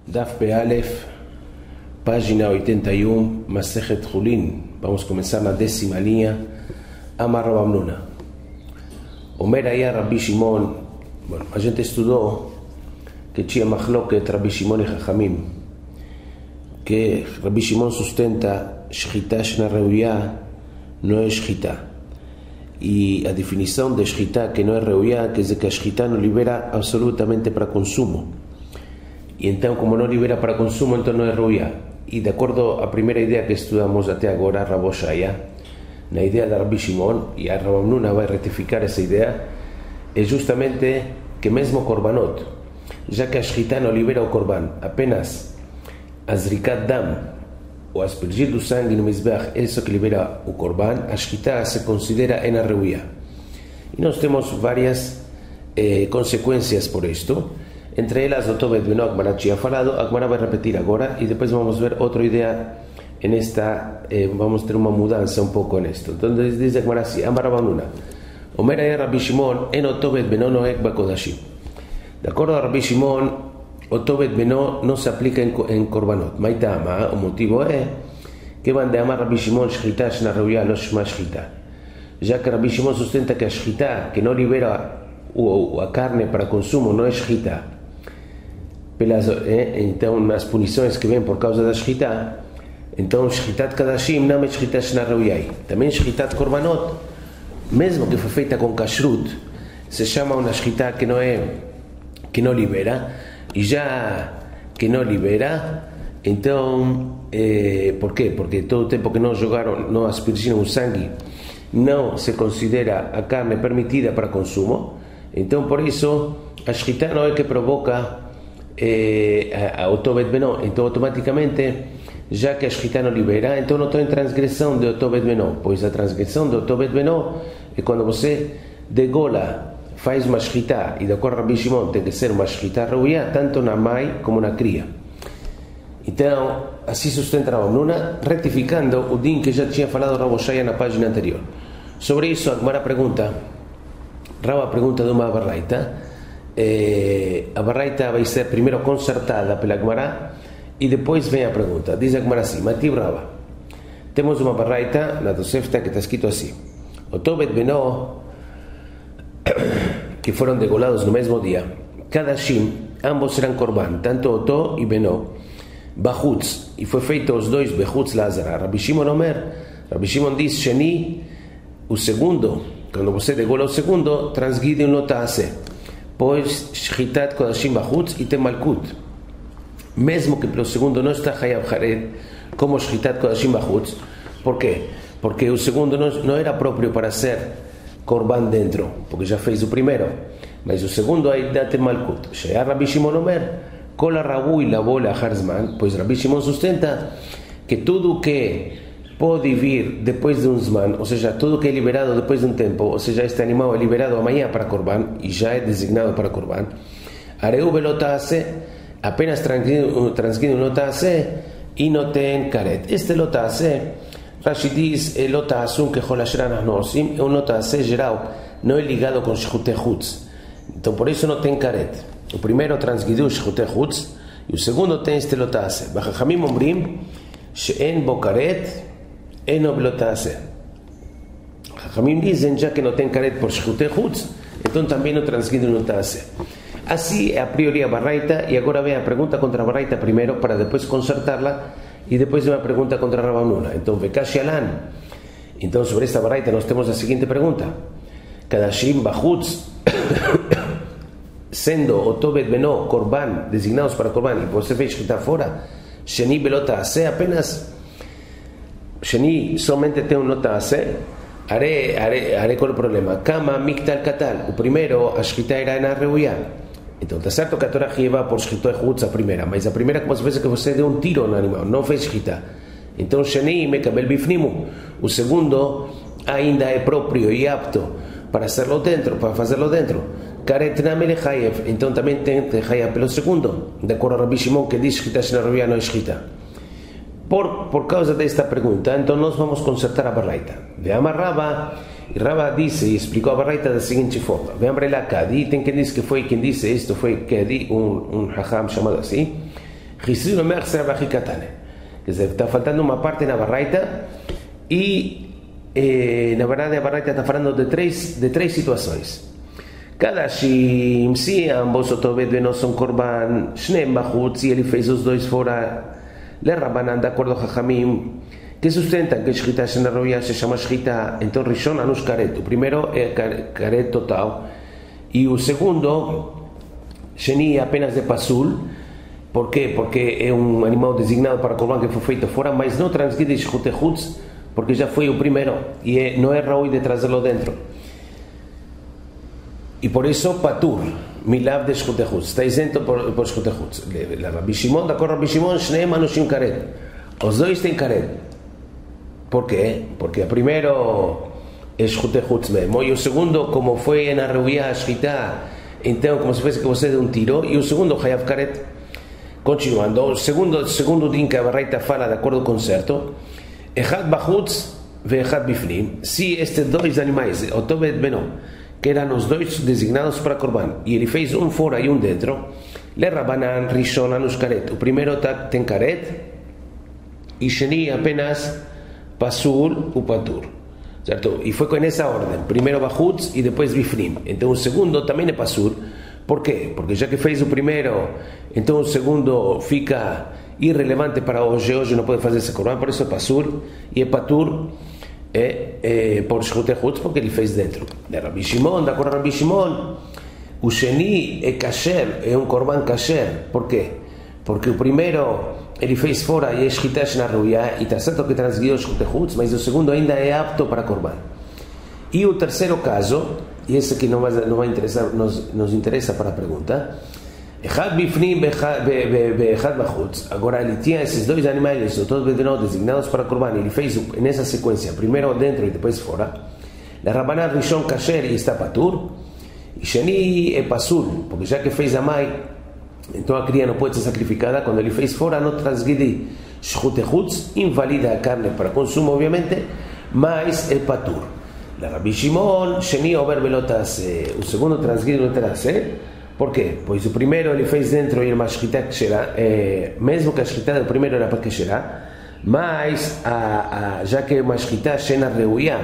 Daf Pealef, página 81, Masejet Julin. Vamos a comenzar la 10ª línea. Amar Rabbi Hamnuna. Omer Aya Rabbi Shimon. Bueno, a gente estudou que tinha machloket Rabbi Shimon e Chachamim, que Rabbi Shimon sustenta Shchita Shna Reuya não é Shchita, e a definição de Shchita que não é Reuya quer dizer que a Shchita não libera absolutamente para consumo, e então como não libera para consumo, então não é Reuya. E de acordo à primeira ideia que estudamos até agora, Rabbi Shaya, na ideia da Rabbi Shimon, e a Rabbi Hamnuna vai retificar essa ideia, é justamente que mesmo Korbanot, já que a Shchita não libera o Korban, apenas a Zrikat Dam, ou aspergir do sangue no Mizbeach, é isso que libera o Korban, a Shchita se considera ena reuya. E nós temos várias consequências por isto, entre elas o Tobet Beno, a Gemara tinha falado, a Gemara vai repetir agora, e depois vamos ver outra ideia nesta, vamos ter uma mudança um pouco nisto. Então diz a Gemara assim, Amar Rabbi Hamnuna, Omer Aya Rabbi Shimon, en o Tobet Beno noek bakodashim. De acordo a Rabbi Shimon, o Tobet Beno não se aplica em Korbanot. Maitama, o motivo é que van de amar Rabbi Shimon Shchita Shna Reuya lo shma Shchita. Já que Rabbi Shimon sustenta que a Shchita, que não libera a carne para consumo, não é Shchita. Então, nas punições que vêm por causa da Shchita, então Shchitat Kadashim não é Shchita Shna Reuya. Também Shchitat Korbanot, mesmo que foi feita com kashrut, se chama uma Shchita que não libera, e já que não libera, então, por quê? Porque todo o tempo que não jogaram, não aspergiram o sangue, não se considera a carne permitida para consumo. Então, por isso, a Shchita não é que provoca o Tobet Beno. Então, automaticamente, já que a Shchita não libera, então não estou em transgressão do Tobet Beno, pois a transgressão do Tobet Beno é quando você degola, faz uma Shchita, e de acordo a Rabbi Shimon tem que ser uma Shchita reuya, tanto na mãe como na cria. Então, assim sustenta Rabbi Hamnuna, retificando o din que já tinha falado Rabbi Shaya na página anterior. Sobre isso, a Gemara pergunta, Rabba pergunta de uma baraita, a baraita vai ser primeiro consertada pela Gemara, e depois vem a pergunta. Diz a Gemara assim, Mativ Rabba, temos uma baraita na Tosefta que está escrito assim, o Tobet Beno, que foram degolados no mesmo dia, Kadashim, ambos serão Korban, tanto Oto e Beno, Bachutz, e foi feito os dois Bechutz Lazara. Rabbi Shimon Omer, Rabbi Shimon diz, Sheni, o segundo, quando você degola o segundo, transgride um Lotase, pois Shchitat Kodashim Bachutz e tem Malkut, mesmo que pelo segundo não está Hayav Hared, como Shchitat Kodashim Bachutz. Por quê? Porque o segundo não era próprio para ser Korban dentro, porque já fez o primeiro, mas o segundo aí dá-te Malkut. Shea Rabbi Shimon Omer, Kol Arabui Lavo Lachar Zman, pois Rabbi Shimon sustenta que tudo que pode vir depois de um Zman, ou seja, tudo que é liberado depois de um tempo, ou seja, este animal é liberado amanhã para Korban, e já é designado para Korban, Areu Belotase, apenas transgride um Lotase, e não tem Karet. Este Lotase, Rashi diz, é Lotasum que Holashran Nosim, é um Lotase geral, não é ligado com Shchute Chutz. Então, por isso não tem Karet. O primeiro transgrediu Shchute Chutz, e o segundo tem este Lotase. Bachachamim Omrim, She'en Bo Karet, Eno Blotase. Bachachamim dizem, já que não tem Karet por Shchute Chutz, então também não transgride Lotase. Assim é a priori a baraita, e agora vem a pergunta contra a baraita primeiro, para depois consertá-la, e depois vem a pergunta contra Rabbi Hamnuna. Então, Vekashi Alan. Então, sobre esta baraita nós temos a seguinte pergunta. Kadashim Bachutz, sendo o Tobet Beno, Korban, designados para Korban, e você fez que está fora, Sheni Belotase, apenas Sheni somente tem um Lotase, Are qual é o problema? Kama Miktal Katal, o primeiro, a Shchita era na Reuya. Então, está certo que a Torá leva por Shchita Chutz a primeira, mas a primeira, como se fosse que você deu um tiro no animal, não fez Shchita. Então, Sheni Mekabel Bifnimu, o segundo ainda é próprio e apto para fazê-lo dentro. Karet Namele Hayev, então também tem Hayev pelo segundo, de acordo a Rabbi Shimon que diz Shchita Shna Reuya não é Shchita. Por causa desta pergunta, então nós vamos consertar a baraita. Veamos Rabba, e Rabba disse e explicou a baraita da seguinte forma. Veamos lá Kadi, tem quem diz que foi quem disse isto, foi Kadi, um Hacham chamado assim, Gisri Omer Serva Hikatane. Que está faltando uma parte na Baraita e, na verdade, a Baraita está falando de três situações. Cada Shim, se ambos Otobet Beno são Korban, Shneem Bachutz, e ele fez os dois fora, Le Rabbanan, de acordo com Chachamim, que sustentam que a Shchita Shena Roya se chama Shchita, então Rishon Anush Karet. O primeiro é Karet total, e o segundo, Sheni, apenas de Pasul. Por quê? Porque é um animal designado para Korban que foi feito fora, mas não transgride Shchutechutz, porque já foi o primeiro, e não é raui de trazê-lo dentro. E por isso, Patur, Milav de Shchutechutz, está isento por Shchutechutz. Rabbi Shimon, de acordo com Rabbi Shimon, Shneem Anushim Karet. Os dois têm Karet. Por quê? Porque o primeiro é Shchutechutz mesmo, e o segundo, como foi na Reuia, a Shchita, então, como se fosse que você deu um tiro, e o segundo, Hayav Karet. Continuando, o segundo din que a Baraita fala, de acordo com o certo, Echad Bachutz ve Echad Bifnim. Se estes dois animais, Otobet Beno, que eram os dois designados para Korban, e ele fez um fora e um dentro, Le Rabbanan Rishon Anush Karet. O primeiro tem Karet, e Sheni apenas Pasul o Patur. Certo? E foi com essa ordem, primeiro Bachutz e depois Bifnim. Então o segundo também é Pasul. Por quê? Porque já que fez o primeiro, então o segundo fica irrelevante para hoje não pode fazer esse Korban, por isso é Pasul, e é Patur por Shchutechutz, porque ele fez dentro. De Rabbi Shimon, de acordo com Rabbi Shimon, o Sheni é kasher, é um Korban kasher. Por quê? Porque o primeiro ele fez fora e é Shchita Shena Roya, e está certo que transgrediu Shchutechutz, mas o segundo ainda é apto para Korban. E o terceiro caso, e esse aqui não vai interessar, nos interessa para a pergunta, Echad Bifnim Echad Bachutz. Agora ele tinha esses dois animais, todos designados para Korban, ele fez nessa sequência, primeiro dentro e depois fora. La Rabbanan Rishon Kasher e está Patur, e Sheni é Pasul, porque já que fez a mãe, então a cria não pode ser sacrificada. Quando ele fez fora, não transgride Shchutechutz, invalida a carne para consumo, obviamente, mas é Patur. La Rabbi Shimon, Sheni Ober Velotase, o segundo transgride não terá ser. Por quê? Pois o primeiro ele fez dentro e uma Shchita Kshera, mesmo que a Shchita do primeiro era para Kshera, mas já que é uma Shchita Shena Reuia,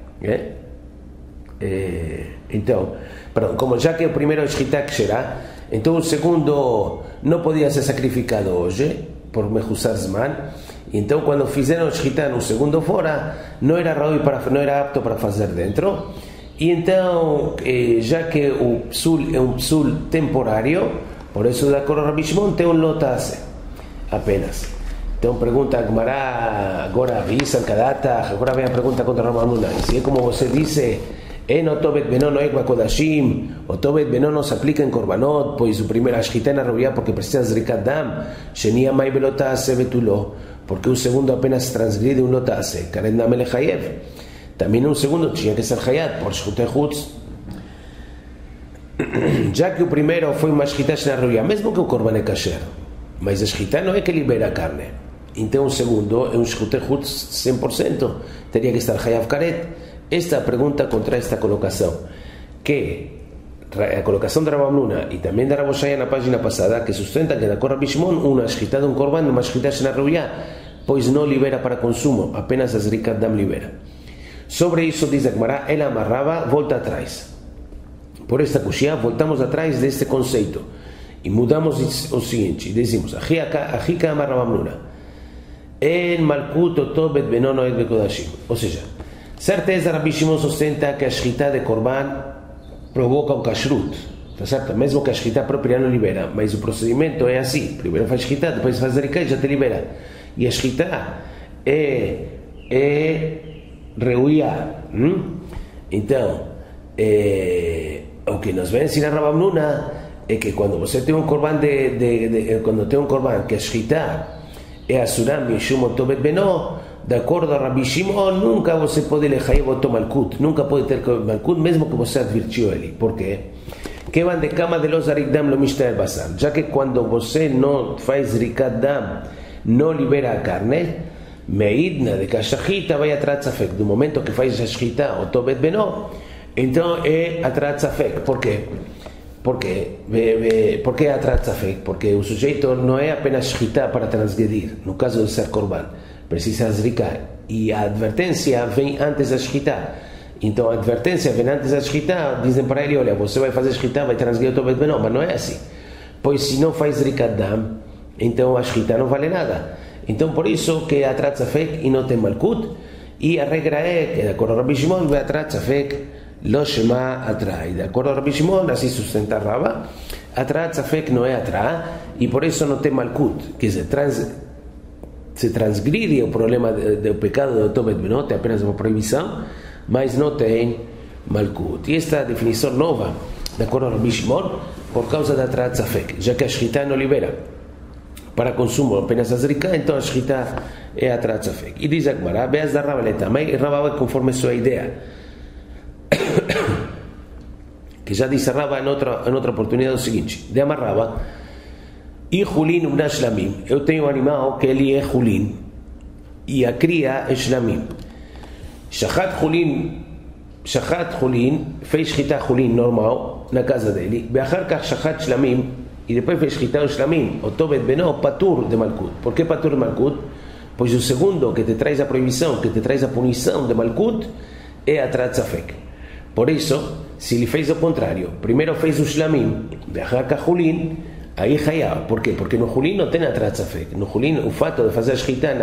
então, como já que o primeiro é Shchita Kshera, então o segundo não podia ser sacrificado hoje, por Mechusar Zman. Então, quando fizeram Shchita no segundo fora, não era apto para fazer dentro. E então, já que o psul é um psul temporário, por isso, de acordo com Rabbi Shimon, tem um lotase apenas. Então, pergunta a Gemara, agora avisa al Kadata, agora vem a pergunta contra Rabbi Amuna. E se é como você disse, En Otobet Beno no Ekba Kodashim, Otobet Beno no se aplica em Korbanot, pois o primeiro, a Shchita na Reuia, porque precisa de Zrikat Dam, Sheni Amai Belotase Betulo, porque o segundo apenas transgride um Lotase, Karet Dam Elechayev. Também um segundo tinha que ser Hayat, por Shchutechutz. Já que o primeiro foi uma Shchita na Reuia, mesmo que o Korban é kasher, mas a Shchita não é que libera a carne. Então o segundo é um Shchutechutz 100%, teria que estar Hayav Karet. Esta pergunta contra esta colocação, que a colocação de Rabbi Amnuna e também de Rabbi Shaya na página passada, que sustenta que, de acordo com Rabbi Shimon, uma Shchita de um Korban, uma Shchita na Reuia, pois não libera para consumo, apenas a Zrikat Dam libera. Sobre isso diz a Gemara, ela amarrava, volta atrás. Por esta cuxia, voltamos atrás deste conceito e mudamos o seguinte, dizemos, Achika amar Rabbi Amnuna, en Malkut Otobet Beno no Ekba Kodashim. Ou seja, certeza Rabbi Shimon sustenta que a Shchita de Korban provoca um kashrut, tá certo? Mesmo que a Shchita própria não libera, mas o procedimento é assim, primeiro faz Shchita, depois faz Zrikat e já te libera. E a Shchita é Reuia. Então, o que nos vai ensinar Rabbi Amnuna é que quando você tem um Korban quando tem um Korban que a Shchita é Asuram Mishum Otobet Beno, de acordo a Rabbi Shimon, nunca você pode lechayev o malkut, nunca pode ter malkut, mesmo que você advertiu ele. Por quê? Que van de cama de los arikdam lo mishtael basar. Já que quando você não faz rikat dam, não libera a carne, meidna de que a shachita vai atrás zafek. Do momento que faz a shachita o tobet beno, então é atrás zafek. Por quê? Por quê? Por que Atrat Safek? Porque o sujeito não é apenas shkita para transgredir, no caso de ser korban, precisa zrika, e a advertência vem antes da shkita. Então a advertência vem antes da shkita, dizem para ele, olha, você vai fazer shkita, vai transgredir o Tobet Beno, mas não é assim. Pois se não faz zrikat dam, então a shkita não vale nada. Então por isso que Atrat Safek e não tem malkut, e a regra é que de acordo a Rabbi Shimon, Atrat Safek lo shema atra. De acordo a Rabbi Shimon, assim sustenta Rava, Atrat Safek não é atra, e por isso não tem malkut, que se transgride o problema do pecado do Tobet Beno, tem apenas uma proibição, mas não tem malkut. E esta definição nova, de acordo a Rabbi Shimon, por causa da Atrat Safek, já que a shkita não libera para consumo apenas a zrika, então a shkita é a Atrat Safek. E diz a Gemara, Beaz da Rava também, e Rava vai conforme sua ideia, que já disse Rava em outra oportunidade o seguinte, de Amarrava, e Hulin ubna shlamim, eu tenho um animal que ele é Hulin, e a cria é shlamim. Shachat Hulin, fez shkita Hulin normal na casa dele, Beachar kach shachat shlamim, e depois fez shkita o shlamim, o Tobet Beno, patur de malkut. Por que patur de malkut? Pois o segundo que te traz a proibição, que te traz a punição de malkut, é a Atrat Safek. Por isso, se ele fez o contrário, primeiro fez o shlamim, Beachar kach Hulin, aí hayab. Por quê? Porque no Hulin não tem Atrat Safek. No Hulin, o fato de fazer a shkita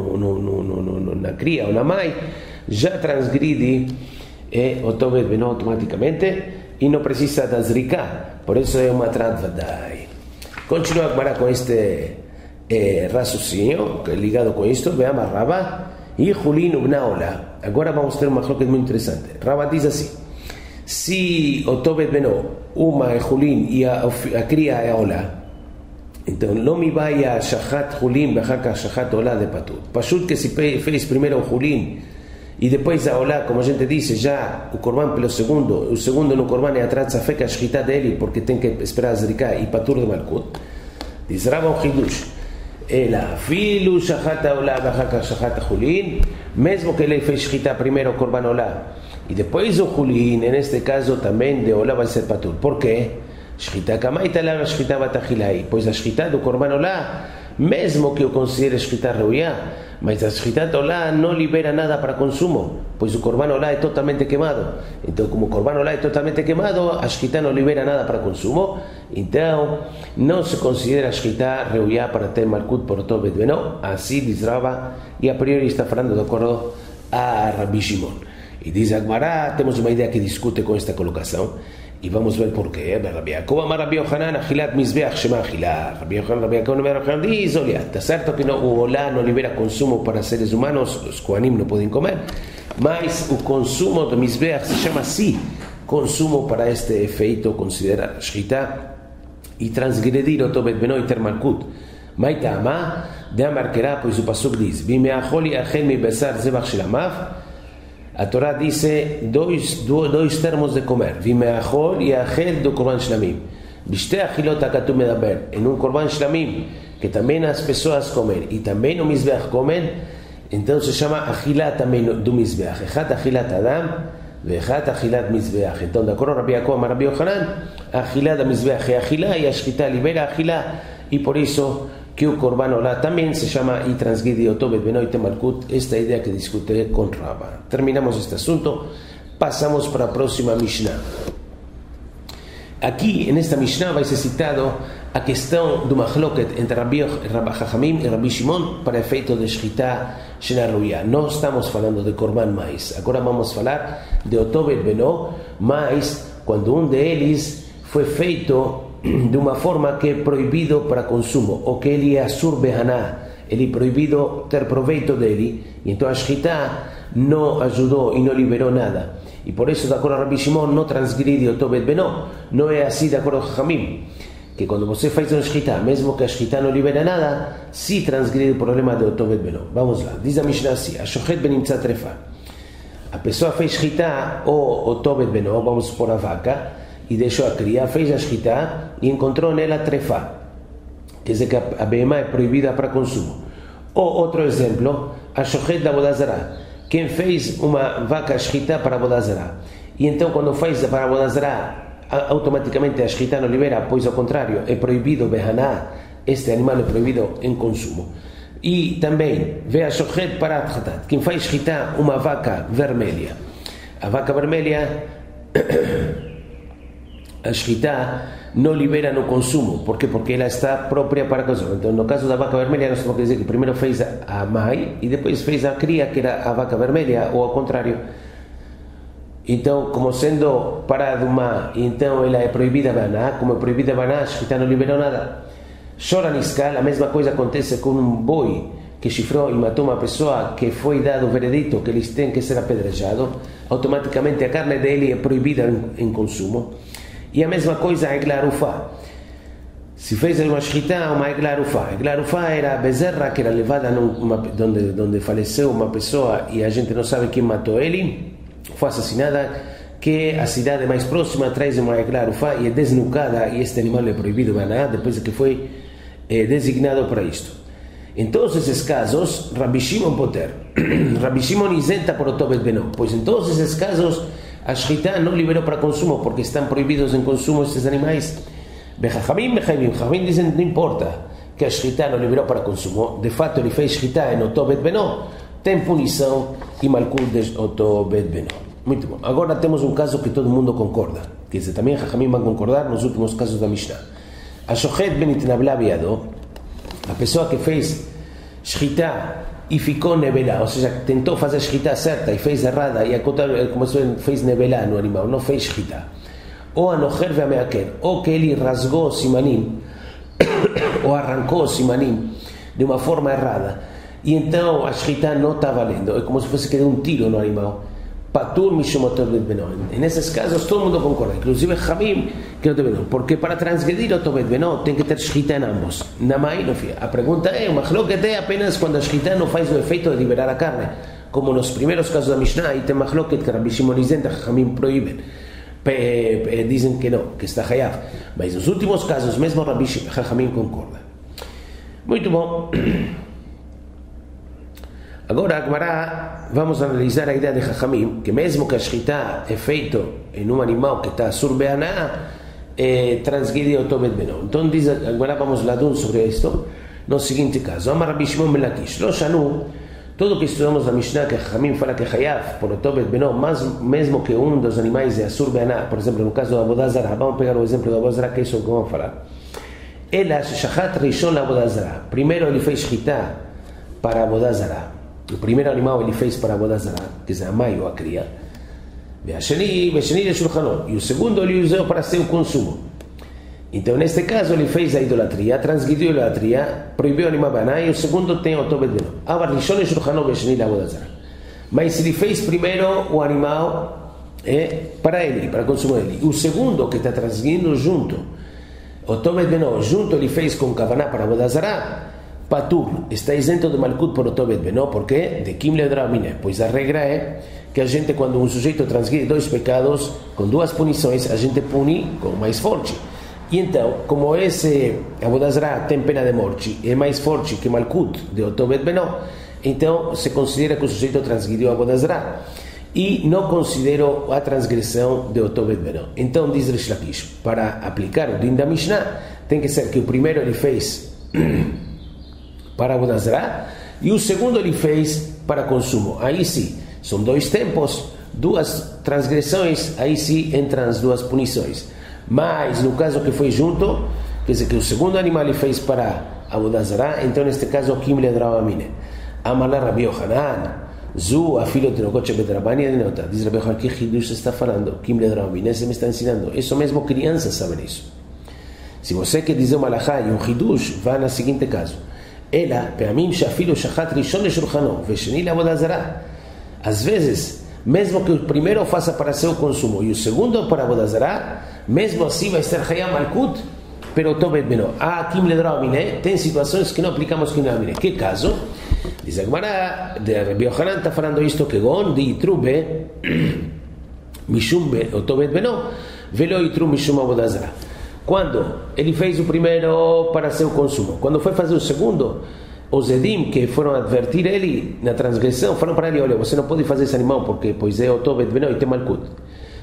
na cria ou na mãe, já transgride o Tobet Beno automaticamente e não precisa da zrika. Por isso é uma Atrat Vadai. Continua a Gemara com este raciocínio ligado com isto. Veamos Rava e Hulin ubna ola. Agora vamos ter uma coisa muito interessante. Rava diz assim: se o Tobet Beno, uma é Hulin e a cria é ola, então não me vai a shachat Hulin, bechaka shachat ola de patur. Pashut que se fez primeiro o Hulin e depois a olá, como a gente disse, já o korban pelo segundo, o segundo no korban é Atrat Safek, a shkita dele, porque tem que esperar a zrika e patur de malkut. Diz Rava um chidush, ela filu shachat olá, bachaka shachat hulin, mesmo que ele fez shkita primeiro o korban olá e depois o hulin, neste caso também de olá vai ser patur. Por quê? Shkita kamaita la shkita batachilai, pois a shkita do korban olá, mesmo que eu considere shkita reuia, mas a shkita olá não libera nada para consumo, pois o korban olá é totalmente queimado. Então, como o korban olá é totalmente queimado, a shkita não libera nada para consumo, então não se considera a shkita reuia para ter malkut por Tobet Beno. Assim diz Rava, e a priori está falando de acordo a Rabbi Shimon. E diz a Gemara, temos uma ideia que discute com esta colocação, e vamos ver por quê. Rabbi Yaakov amar Rabbi Yochanan, achilat mizbeach shema achilat. Rabbi Yochanan diz, olha, está certo que o olá não libera consumo para seres humanos, os kohanim não podem comer, mas o consumo do mizbeach se chama assim, consumo para este efeito, considerar shkita e transgredir o Tobet Beno e ter malkut. Maitama, de amarquerá, pois o pasuk diz, bimeachol yachel mi besar zebach shel amav. A Torá diz dois termos de comer. Vimeachol e achel do korban shlamim. Bishte achilot hakatum medaber. Em um korban shlamim, que também as pessoas comem, e também no mizbeach comem, então se chama achilat também do mizbeach. Echat achilat adam, ve'echat achilat mizbeach. Então, de acordo a Rabbi Yaakov, Rabbi Yochanan, achilat da mizbeach é achilá, e a shkita libera achilá, e por isso que o korban olá também se chama e transgride o Tobet Beno e tem malkut. Esta ideia que discute com Rava. Terminamos este assunto, passamos para a próxima Mishnah. Aqui, nesta Mishnah, vai ser citado a questão do machloket entre Rabbi Chachamim e Rabbi Shimon para efeito de shkita shena ruia. Não estamos falando de korban mais. Agora vamos falar de o Tobet Beno, mas quando deles foi feito de uma forma que é proibido para consumo, ou que ele é asur behaná, ele é proibido ter proveito dele, e então a shkita não ajudou e não liberou nada. E por isso, de acordo a Rabbi Shimon, não transgride o Tobet Beno. Não é assim de acordo a Chachamim, que quando você faz uma shkita, mesmo que a shkita não libera nada, se transgride o problema do Tobet Beno. Vamos lá, diz a Mishnah assim, a shochet benimtzat trefa. A pessoa fez shkita ou o Tobet Beno, vamos supor a vaca, e deixou a cria, fez a shkita e encontrou nela trefa, quer dizer que a behemá é proibida para consumo. Ou outro exemplo, a shochet da vodazara, quem fez uma vaca shkita para vodazara, e então quando faz para vodazara automaticamente a Shchita não libera, pois ao contrário, é proibido Behaná, este animal é proibido em consumo. E também, vê a Shochet Parat Hatat, quem faz Shchita uma vaca vermelha. A vaca vermelha, a Shchita não libera no consumo. Por quê? Porque ela está própria para consumo. Então, no caso da vaca vermelha, nós temos que dizer que primeiro fez a mãe e depois fez a cria, que era a vaca vermelha, ou ao contrário. Então, como sendo parada uma, então ela é proibida Baná, como é proibida Baná, a Shchita não liberou nada. Chora Niskal, a mesma coisa acontece com um boi que chifrou e matou uma pessoa, que foi dado o veredito que eles têm que ser apedrejados, automaticamente a carne dele é proibida em consumo. E a mesma coisa a Egla Arufá. Se fez uma Shchita, uma Egla Arufá. Egla Arufá era a bezerra que era levada onde faleceu uma pessoa e a gente não sabe quem matou ele, foi assassinada, que a cidade mais próxima traz uma Egla Arufá e é desnucada, e este animal é proibido depois que foi designado para isto. Em todos esses casos, Rabbi Shimon Poter, Rabbi Shimon isenta por Otobet Beno, pois em todos esses casos a Shchita não liberou para consumo, porque estão proibidos em consumo estes animais. Bechachamim dizem não importa que a Shchita não liberou para consumo, de fato ele fez Shchita em Otobet Beno, tem punição e malkut de Otobet Beno. Muito bom. Agora temos um caso que todo mundo concorda, que também Chachamim vai concordar nos últimos casos da Mishnah. A Shochet benitnabla biado, a pessoa que fez Shchita e ficou nevelá, ou seja, tentou fazer Shchita certa e fez errada, e fez nevelá no animal, não fez Shchita. Ou anocher veameaker, ou que ele rasgou o simanim, ou arrancou o simanim de uma forma errada, e então a Shchita não está valendo, é como se fosse que deu um tiro no animal. Patur mishum Otobet Beno. Nesses casos todo mundo concorda, inclusive Chamim, que não tem Beno, porque para transgredir Otobet Beno tem que ter Shchita em ambos, na mãe e no filho. A pergunta é, o Machlokes é apenas quando a Shchita não faz o efeito de liberar a carne, como nos primeiros casos da Mishnah, e tem Machlokes que Rabbi Shimon isenta, Chamim proíben, dizem que não, que está Hayav, mas nos últimos casos mesmo Rabbi Chamim concorda. Muito bom. Agora, Agmará, vamos analisar a ideia de Chachamim, que mesmo que a Shchita é feito em um animal que está surbeaná, transgride Otobet Beno. Então, diz, agora vamos lá sobre isto, no seguinte caso. Amar Rabbi Shimon ben Lakish, Lo Shanu, tudo que estudamos na Mishnah, que Chachamim fala que Hayav, por Otobet Beno, mesmo que um dos animais é surbeaná, por exemplo, no caso da Avodah Zarah, vamos pegar o exemplo da Avodah Zarah, que é isso que vamos falar. Ela, Shachat Rishon la Avodah Zarah. Primeiro ele fez Shchita para a Avodah Zarah. O primeiro animal ele fez para a Avodah Zarah, que é a mãe ou a cria. E o segundo ele usou para seu consumo. Então, neste caso, ele fez a idolatria, transgrediu a idolatria, proibiu o animal baná, e o segundo tem o Otobet Beno. Mas ele fez primeiro o animal para ele, para consumo dele. E o segundo, que está transgredindo junto, o Otobet Beno, junto ele fez com Kavaná para a Avodah Zarah, Patur, está isento de malkut por Otobet Beno, porque de Kim Ledramine, pois a regra é que a gente, quando um sujeito transgride dois pecados, com duas punições, a gente pune com mais forte. E então, como esse Avodah Zarah tem pena de morte, é mais forte que malkut de Otobet Beno, então se considera que o sujeito transgrediu a Avodah Zarah e não considera a transgressão de Otobet Beno. Então, diz Rish Lakish, para aplicar o din da Mishnah, tem que ser que o primeiro ele fez para a Avodah Zarah e o segundo ele fez para consumo. Aí sim, são dois tempos, duas transgressões, aí sim entram as duas punições. Mas no caso que foi junto, quer dizer que o segundo animal ele fez para a Avodah Zarah, então neste caso o Kim Ledramine. Amala Rabi Yohanan, Zu, a filho de Nocoche Bedrabani, diz Rabi Yohanan, que Hidush está falando? Kim Ledramine, você me está ensinando. Isso mesmo crianças sabem isso. Se você quer dizer uma alahá e um Hidush, vá no seguinte caso. Ela, פעמים שאפילו שחט ראשון לשולחנו ושני לעבודה זרה. Às vezes, mesmo que o primeiro faça para seu consumo e o segundo para a Avodah Zarah, mesmo assim vai ser Hayam Malkut, pero Otobet Beno. Kim Ledramine, tem situações que não aplicamos Kim Ledramine. Que caso? Diz a Gemara, de Rabbi Yohanan está falando isto que gon de Itrube, Mishum Otobet Beno, velo Itru Mishum Avodah Zarah. Quando ele fez o primeiro para seu consumo, quando foi fazer o segundo, os Edim que foram advertir ele na transgressão falaram para ele: olha, você não pode fazer esse animal porque pois é Otobet Beno e tem malkut.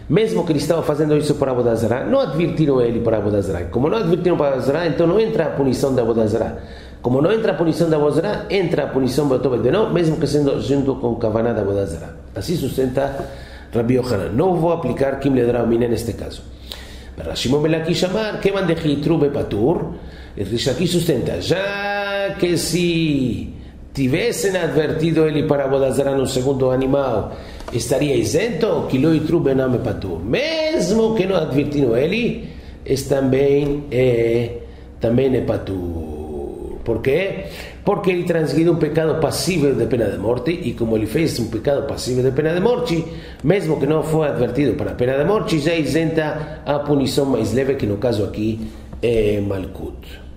mesmo que ele estava fazendo isso para Avodah Zará, não advertiram ele para Avodah Zará. Como não advertiram para Avodah Zará, então não entra a punição da Avodah Zará. Como não entra a punição da Avodah Zará, entra a punição do Beotov Benó, mesmo que sendo junto com Kavaná da Avodah Zará. Assim sustenta Rabbi Yochanan. Não vou aplicar Kim Ledra Miné neste caso. Shimon ben Lakish amar, que van de Hitru Bepatur, Rish Lakish sustenta, já que se tivessem advertido ele para Avodah Zará no segundo animal, estaria isento, que lo Hitru Bename Patur. Mesmo que não advertiram ele, também é Patur. Por quê? Porque ele transgrediu um pecado passível de pena de morte, e como ele fez um pecado passível de pena de morte, mesmo que não foi advertido para a pena de morte, já isenta a punição mais leve, que no caso aqui é Malkut.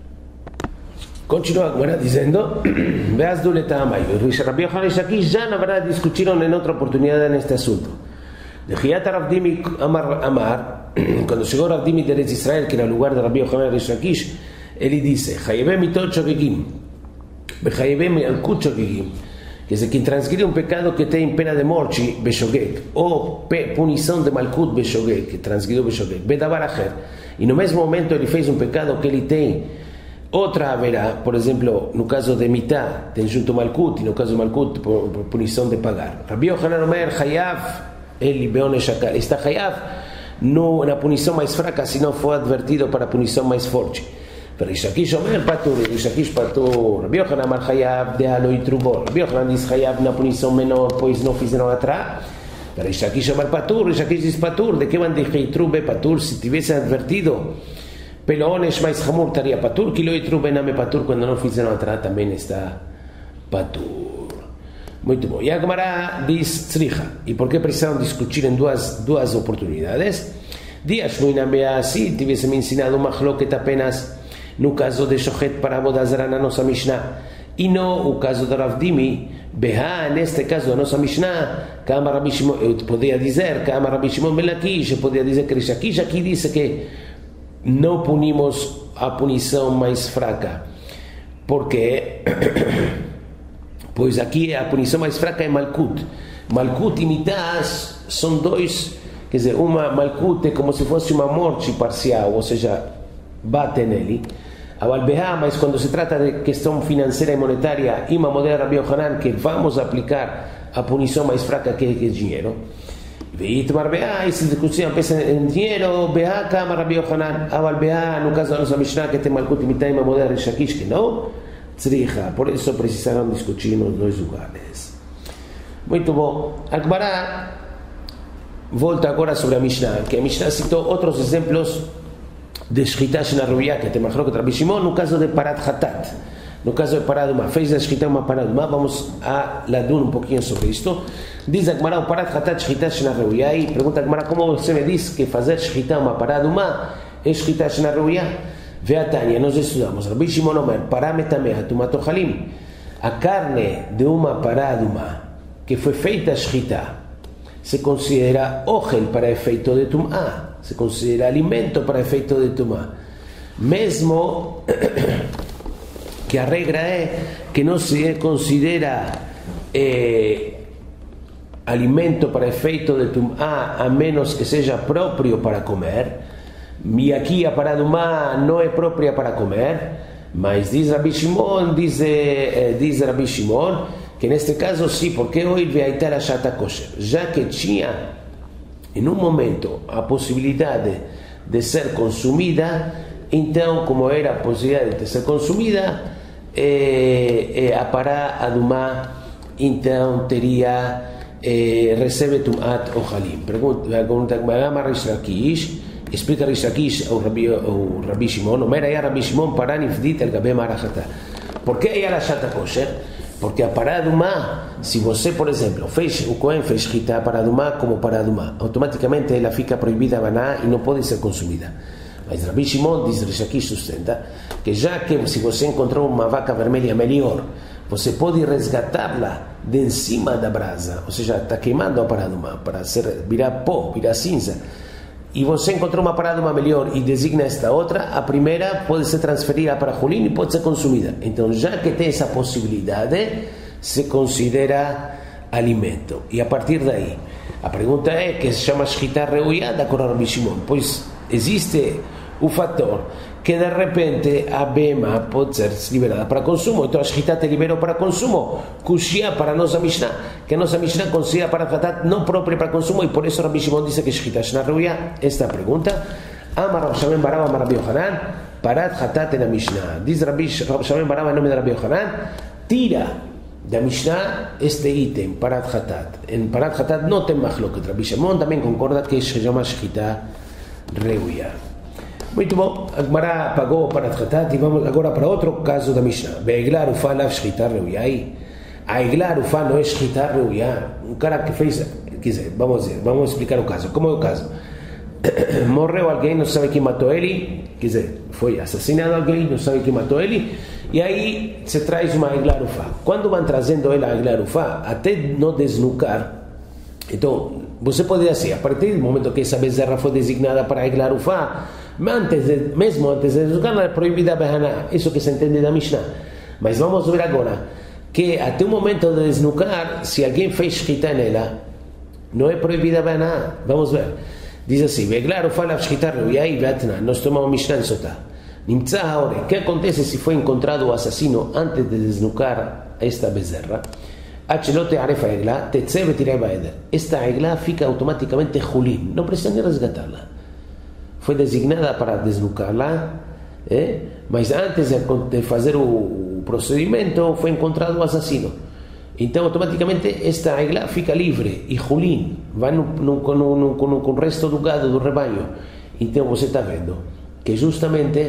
Continua agora dizendo, Beaz do Letamai, Rabbi Yochanan aqui já na verdade discutiram em outra oportunidade neste assunto. De Hiat Rav Dimi Amar, quando chegou Rav Dimi de Eretz Israel, que era o lugar de Rabbi Yochanan Rish Lakish, ele disse, Chayevem mitot shogegim, Bechayevem malkut shogegim, quer dizer, quem transgride um pecado que tem pena de morte, beshogeg, ou punição de malkut beshogeg, que transgrediu beshogeg, bedavar acher, e no mesmo momento ele fez um pecado que ele tem outra haverá, por exemplo, no caso de mitá, tem junto malkut, e no caso de malkut, por punição de pagar. Rabbi Yochanan Omer, Hayav, ele beonesh akar, está Hayav na punição mais fraca, se não for advertido para a punição mais forte. Rish Lakish Omer Patur, Rish Lakish Patur, Rabbi Yochanan Amar Hayav de Alo Itrubor, Rabbi Yochanan diz Hayav na punição menor, pois não fizeram atrás. Rish Lakish Omer Patur, Rish Lakish diz Patur, de que van de Heitrube Patur, se tivesse advertido pelo onesh mais hamur estaria Patur, que Lo Itrube Name Patur, quando não fizeram atrás também está Patur. Muito bom. E a Gemara diz Tzricha, e por que precisaram discutir em duas oportunidades? Dias Muinambea, se tivesse me ensinado uma machloket apenas no caso de Shochet para Avodah Zará na nossa Mishnah, e não o caso de Rav Dimi, Behá, neste caso da nossa Mishnah, Kama Rabbi Shimon, eu podia dizer, Kama Rabbi Shimon ben Lakish, eu podia dizer que Rish Lakish aqui disse que não punimos a punição mais fraca, porque pois aqui a punição mais fraca é Malkut. Malkut e Mitas são dois, quer dizer, uma Malkut é como se fosse uma morte parcial, ou seja, bate nele. Mas quando se trata de questão financeira e monetária, ima modera Rabbi Yochanan, que vamos aplicar a punição mais fraca que é dinheiro. Veitmar Beá, e se discussão pensa em dinheiro, Beá, Kama Rabbi Yochanan, Aval Beá, no caso da nossa Mishnah, que tem Malkut e Mitá, ima modera Rish Lakish, que não, Tzricha, por isso precisaram discutir nos dois lugares. Muito bom. Agmará volta agora sobre a Mishnah, que a Mishnah citou outros exemplos de Shchita Shena Ruya, que tem Machlok Rabbi Shimon, no caso de Parat Hatat, no caso de Parat Uma, fez a Shchita uma Parat Uma, vamos a ladun um pouquinho sobre isto. Diz a Gemara, o Parat Hatat Shchita Shena Ruya, e pergunta a Gemara, como você me diz que fazer Shchita uma Parat Uma é Shchita Shena Ruya? Ve a Tânia, nós estudamos, Rabbi Shimon Omer, Parametamea, Tumatochalim, a carne de uma Parat Uma, que foi feita Shchita, se considera ogel para efeito de Tum'ah, se considera alimento para efeito de Tum'ah, mesmo que a regra é que não se considera alimento para efeito de Tum'ah a menos que seja próprio para comer, e aqui a Parat Uma não é própria para comer, mas diz Rabbi Shimon, diz Rabbi Shimon, que neste caso sim, porque hoje vai estar a chata kosher, já que tinha em um momento a possibilidade de ser consumida, então como era a possibilidade de ser consumida, a Pará Adumá então teria recebe Tum'at Ochalim. Pergunta Gama Rish Lakish, explica Rish Lakish ao Rabbi Shimon, Omer aí Rabbi Shimon Pará Nifdit El Gabe Marachata. Por que aí a chata kosher? Porque a Pará Adumá, se você, por exemplo, o Cohen fez Shchita a Pará Adumá como Pará Adumá, automaticamente ela fica proibida a banar e não pode ser consumida. Mas Rabbi Shimon diz, Rish Lakish sustenta, que já que se você encontrou uma vaca vermelha melhor, você pode resgatá-la de em cima da brasa, ou seja, está queimando a Pará Adumá para virar pó, virar cinza, e você encontrou uma Pará Adumá melhor e designa esta outra, a primeira pode ser transferida para Julin e pode ser consumida. Então, já que tem essa possibilidade, se considera alimento. E a partir daí, A pergunta é que se chama Shchita Reuya, de acordo a Rabbi Shimon, pois existe o fator que de repente a bema pode ser liberada para consumo, então a Shchita te liberou para consumo, Kushia para a nossa Mishnah, que a nossa Mishnah considera para Hatat não própria para consumo, e por isso Rabbi Shimon diz que Shchita Shna Reuya. Esta é a pergunta. Amar Rav Shamen Barav Amar Rabbi Yochanan, Parat Hatat na Mishnah. Diz Rav Shamen Barav em nome de Rabbi Yochanan, tira da Mishnah este item, Parat Hatat. Em Parat Hatat não tem machloket. Rabbi Shimon também concorda que se chama Shchita Reuya. Muito bom, a Gemara pagou Parat Hatat e vamos agora para outro caso da Mishnah. Be'egla Arufá lav Shchita Reuya. A Egla Arufá não é Shchita Reuya. Um cara que fez, quer dizer, vamos explicar o caso. Como é o caso? Morreu alguém, não sabe quem matou ele, quer dizer, foi assassinado alguém, não sabe quem matou ele, e aí se traz uma Egla Arufá. Quando vão trazendo ela a Egla Arufá, até não desnucar, então você pode dizer, a partir do momento que essa bezerra foi designada para a Egla Arufá, mesmo antes de desnucar, ela é proibida a Behaná, isso que se entende da Mishnah. Mas vamos ver agora que até o momento de desnucar, se alguém fez Shchita nela, não é proibida a Behaná. Vamos ver. Diz assim, Beglar fala Shchita Reuya e Vatna, nós tomamos Mishnah em Sotá. Nimtza Haore, o que acontece se foi encontrado o assassino antes de desnucar esta bezerra? Achelote Arefa Egla, Tetzeve Tireba Eder. Esta Egla fica automaticamente Julin, não precisa nem resgatarla. Foi designada para desnucarla, mas antes de fazer o procedimento foi encontrado o assassino. Então, automaticamente, esta Egla fica livre e Julin vai com o resto do gado, do rebanho. Então, você está vendo que justamente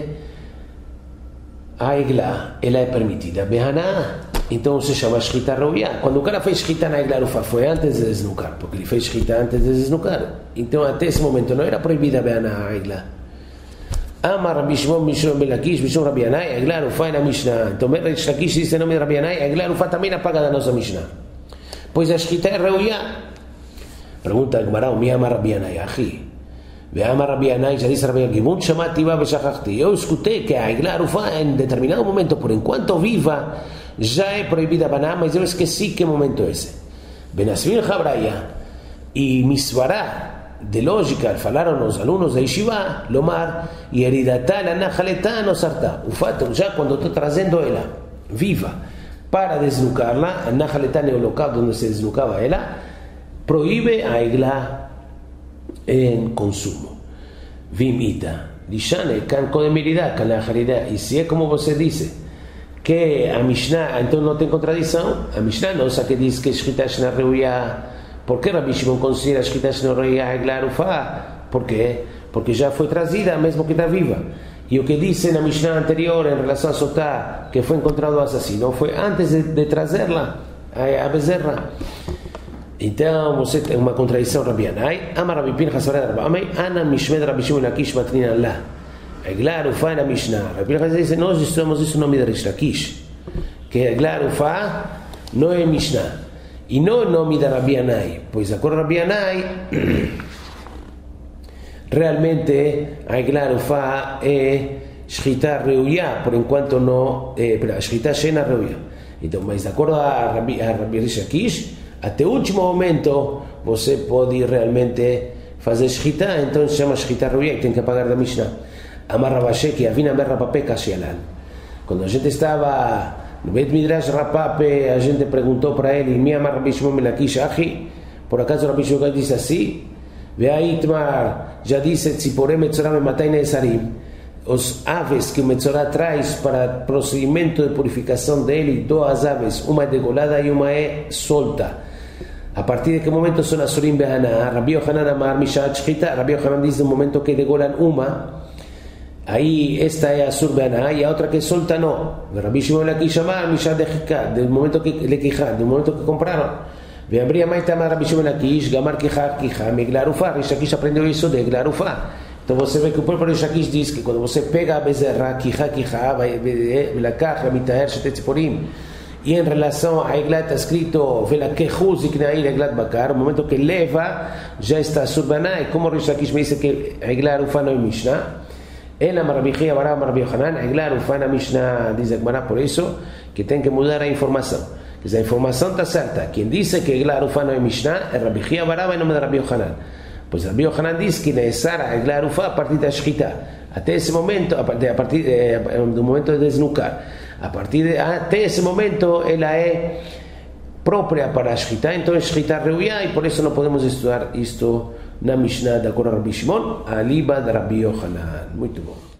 a Egla ela é permitida. Behaná, então se chama Shchita Reuya. Quando o cara fez Shchita na Egla Arufá, foi antes de desnucar, porque ele fez Shchita antes de desnucar. Então, até esse momento, não era proibida Behaná a Egla. Amar Rabbi Shimon Mishon Ben Lakish Mishon Rabbi Yanai, a Egla Arufá na Mishnah. Então, Reish Lakish diz em nome de Rabbi Yanai, a Egla Arufá também apaga da nossa Mishnah. Pois a Shchita é Reuya. Pergunta a Gemara, o mi amar Rabbi Yanai, achi. Ve'amar Rabbi Yanai, já disse Rabbi Yanai, Gimut Shamati va v'shachachti. Eu escutei que a Egla Arufá, em determinado momento, por enquanto viva, já é proibida a Baná, mas eu esqueci que momento é esse. Benasvin Habraya e Misvará. De lógica, falaram os alunos da Yeshiva, Lomar, e Eridatá, la Najaletá, no Sartá. O fato, já quando estou trazendo ela viva para desnucarla, a Najaletá no local onde se desnucava ela, proíbe a Egla em consumo. Vimita, Lishane, can Kodemiridá, can Najalidá. E se é como você disse, que a Mishnah, então não tem contradição, a Mishnah nossa que diz que Shchita Shna Reuya. ¿Por qué Rabbi Shimon considera Shchita Shna Reuya a Egla Arufá? ¿Por qué? Porque já foi trazida, mesmo que está viva. E o que dice na Mishnah anterior em relação a Sotá, que foi encontrado o assassino, foi antes de trazê-la a bezerra. Então, você tem uma contradição, Rabbi Yanai. Ama Rabbi Pinchas Varad Rabbi Amai, Ana Mishmed Rabbi Shimon Lakish Matrina La. Egla Arufá na Mishnah. Rabbi Pinchas diz, nós estudamos isso no nome de Reish Lakish, que Egla Arufá não é Mishnah. E não em nome da Rabbi Yanai, pois a cor Rabbi Yanai realmente a Egla Arufá é Shchita Reuya, por enquanto não é Shchita Shena Reuya. Então, mas de acordo a Rabbi Reish Lakish, até o último momento você pode realmente fazer Shchita, então se chama Shchita Reuya e tem que pagar da Mishnah. Amar Rabashe que avina merra papeca Shialan. Quando a gente estava no Bet Midrash Rapape, a gente perguntou para ele, mi amar Rabbi Shimon Ben Lakish achi, por acaso Rabbi Shimon disse assim, Ve'aitmar, já disse, Tziporé Metzorah Mematay Nesarim, os aves que o Metzorah traz para procedimento de purificação dele, duas aves, uma é degolada e uma é solta. A partir de que momento são Asurim Behaná? Rabbi Yochanan Amar Mishat Shchita, Rabbi Yochanan diz no momento que degolam uma, aí esta é a Asur Behaná e a outra que solta não. Rabbi Shimon Lakish Amar Mishat Dechika, do momento que Lekihá, do momento que compraram. Veabria Maitama Rabbi Shimon Lakish, Gamar Kihá, Megla Arufá. Reish Lakish aprendeu isso de Egla Arufá. Então você vê que o próprio Reish Lakish diz que quando você pega a bezerra, Kihá, vai Velakach, Mitaher, Shetetziporim, e em relação a Egla está escrito Velakehu Ziknair Eglat Bakar, o momento que leva já está Asur Behaná. E como Reish Lakish me disse que Egla Arufá não é Mishnah, Ela Marabichia Bará Marabi Yohanan, Egla Arufá na Mishnah, diz a Gemara, por isso que tem que mudar a informação. Esa información está certa. Quien dice que Egla Arufá no es Mishnah es Rabbi Chia Baraba y no de Rabbi Yohanan. Pues Rabbi Yohanan dice que necesara Egla Arufá a partir de la Shechita. Hasta ese momento, a partir de un momento de desnucar. Hasta ese momento, ella es propia para la Shechita, entonces Shechita reuya, y por eso no podemos estudiar esto na Mishnah de acuerdo a Rabbi Shimon, aliba de Rabbi Yohanan. Muy bien.